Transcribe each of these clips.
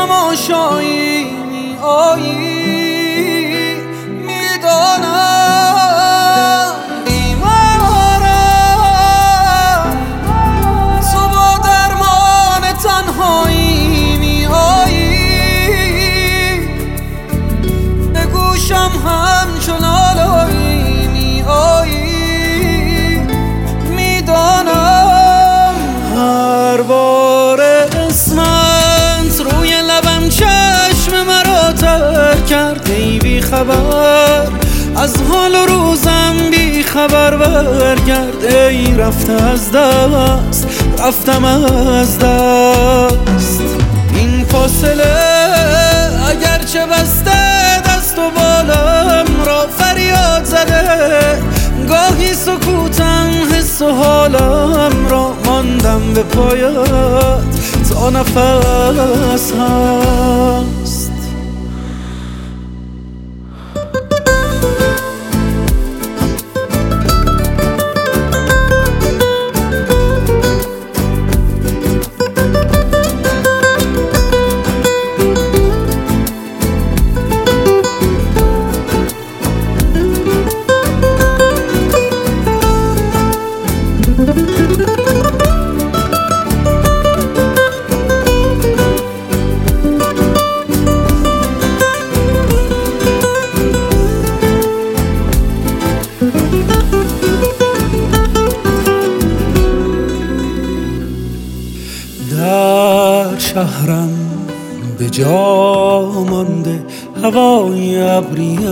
تماشایی می آیی، میدانم بیمارم، تو با درمان تنهایی می آیی، به گوشم همچون آلایی می آیی، میدانم هر بار اسمت روی لبم چشم مرا تر کرد. ای بی خبر از حال و روزم، بی خبر برگرد. ای رفته از دست، رفتم از دست. این فاصله اگرچه بسته دست و بالم را فریاد زده، گاهی سکوتم حس و حالم را ماندم به پایت تا نفس هست. در شهرم به جا مانده هوای ابریت،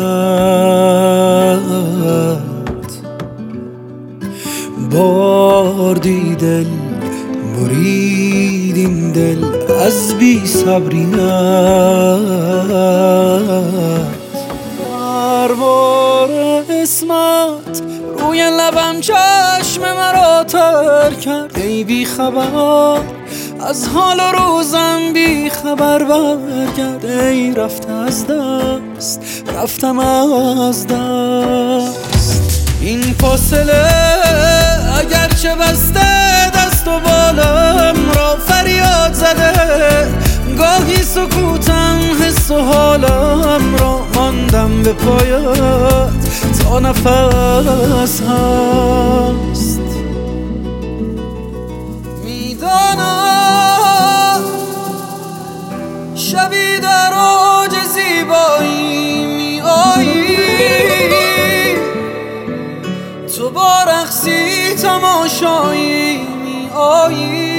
بردی دل، برید این دل از بی صبریت. هر بار اسمت روی لبم چشم مرا تر کرد. ای بی خبر از حال و روزم، بی خبر برگرد. ای رفته از دست، رفتم از دست. این فاصله اگرچه بسته دست و بالم را فریاد زده، گاهی سکوتم حس و حالم را ماندم به پایت تا نفس هست. میدانم شبی در اوج زیبایی می آیی، تو با رقصی تماشایی می آیی،